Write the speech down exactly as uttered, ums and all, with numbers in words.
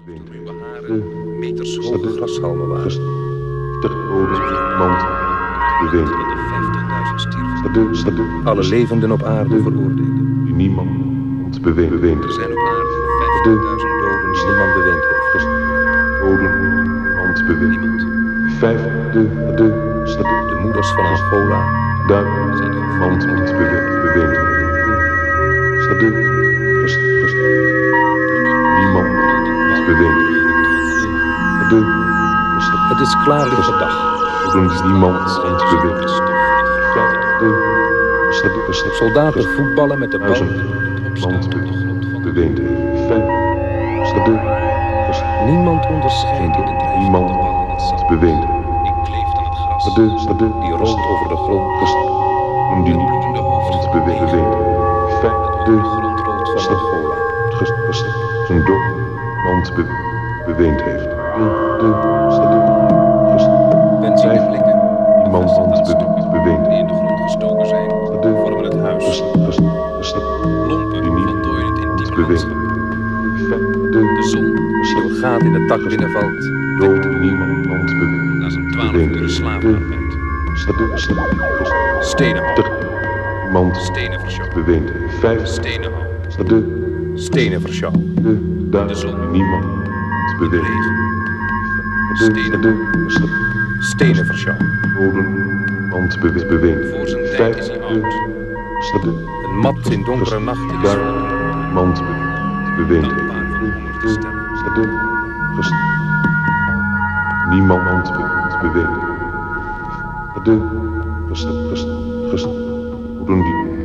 ruwe haren, meters hoge grashalmen waren. De mand beweegt. De vijftigduizend stierven. Alle levenden op aarde veroordeelden. Die niemand beweegt. Er zijn op aarde vijftigduizend doden die niemand beweend heeft. Doden, mand beweegt. Niemand. Vijf, de, de, De moeders van Angola daar, zijn de mand beweegt. Beweegt. De, gest, gest. Niemand beweegt. De, gest. Het is klaarlichte dag. Doen niemand Schijnt beweegt. de stof in het De, gest, gest. soldaten voetballen met de bal Duizend die opstaat mand op de grond van de beweegt. Vijf, de, gest. Niemand onderscheidt in de drijf Niemand de bal in het zand. beweegt. Die kleeft aan het gras. De, de, Die rolt over de grond. gest. Doen die Het bloedende hoofd mand van beweegt. de Beweegt. Vijf, dat over de, de grond rolt van Stop. Angola. gest, gest. Zijn dood mand be, beweend heeft. De, de, de, gest. Benzineblikken, Iemand bevestigd aan mand stokken be, beweend. die in de grond gestoken zijn, De, vormen het huis. gest, gest, gest. Lompen Die niet voltooien het intieme beweegt. landschap. Vijf, De zon, die door gaat in het dak binnenvalt, dood niemand mand beweend. na zijn twaalf Beweend. uur slavenarbeid. De, de, gest. Stenen houden, Iemand stenen versjouwen, beweend. Vijf, stenen houden, de, stenen versjouwen. de, daar, De zon. niemand De beweegt. regen, De, Stenen. de, gest. stenen versjouwen. Doden, mand beweegt. Beweegt. Voor zijn tijd Vijf, is hij de, oud. de, Een mat in donkere nachten is daar, voldoende. mand beweegt. Dankbaar van honger te sterven. De, gest. Niemand mand beweegt. De, gest, gest, gest. Hoe doen die?